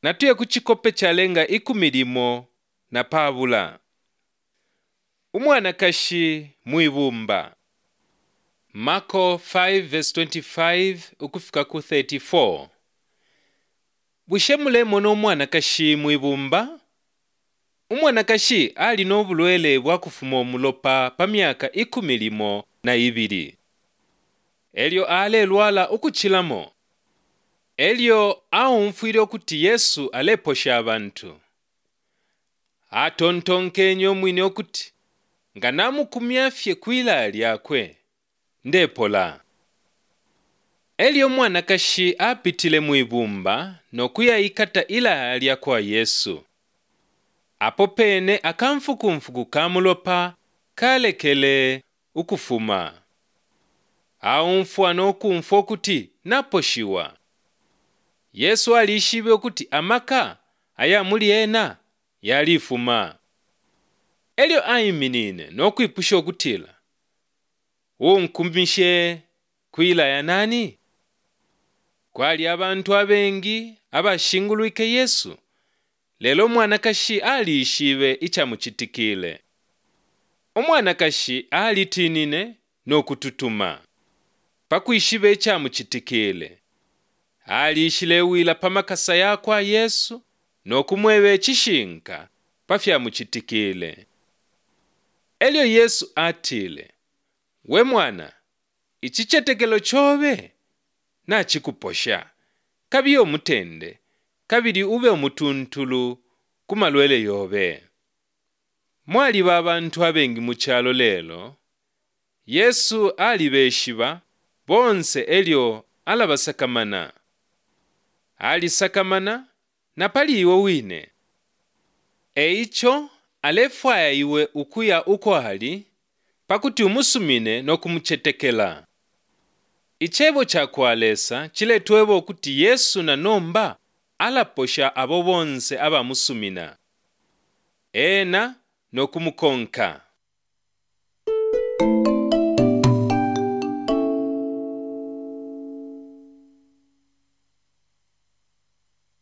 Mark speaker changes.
Speaker 1: natuye kuchikope chalenga ikumilimo na pabula. Umwanakashi muibumba. Marko 5:25 ukufika ku 34. Bushemulemo n'omwanakashi muibumba. Umwanakashi ali n'obulwele bwa kufuma omulopa pa myaka 12. Elyo alelwala ukuchilamo. Elyo aumfwile okuti Yesu aleposha abantu. Atontonkenye omwine okuti nga namukumyafye kwila lyakwe ndepola. Elyo mwanakashi apitile muibumba nokuyayikata ila lyakwa Yesu. Apo pene akamfukumfuku kamulopa kalekele ukufuma. Aumfwa n'okumfwa okuti naposhiwa. Yesu alishibe okuti amaka ayamuli ena yalifuma. Elyo ayiminine n'okwipusha okutila. Unkumishe kwila ya nani? Kwali abantu abengi abashingulwike Yesu. Lelo mwanakashi alishibe ichamuchitikile. Omwanakashi alitinine n'okututuma. Pakwishibe ichamuchitikile. Alishile wila pamakasa yakwa Yesu n'okumwebe chishinka pafya muchitikile. Elyo Yesu atile, we mwana, ichichetekelo chobe na chikuposha. Kabi omutende, kabiri ube omutuntulu kumalwele yobe. Mwali babantu abengi muchalo lelo. Yesu alibeshiba bonse elyo alabasakamana. Alisakamana na pali iwe wine. Eicho alefwaya iwe ukuya uko hali pakuti umusumine no kumuchetekela. Ichebo cha kualesa chiletwebo okuti Yesu na nomba alaposha abo bonse abamusumina. Ena no kumukonka.